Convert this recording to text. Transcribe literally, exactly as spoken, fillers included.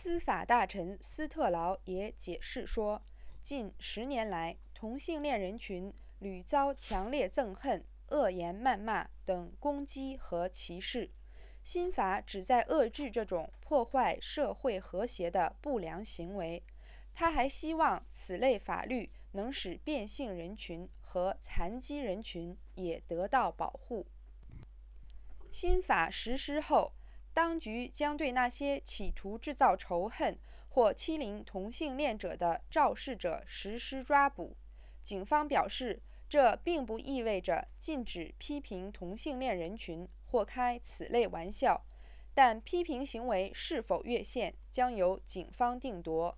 司法大臣斯特劳也解释说，近十年来，同性恋人群屡遭强烈憎恨、恶言谩骂等攻击和歧视。新法旨在遏制这种破坏社会和谐的不良行为。他还希望此类法律能使变性人群和残疾人群也得到保护。新法实施后，当局将对那些企图制造仇恨或欺凌同性恋者的肇事者实施抓捕。警方表示，这并不意味着禁止批评同性恋人群或开此类玩笑，但批评行为是否越线将由警方定夺。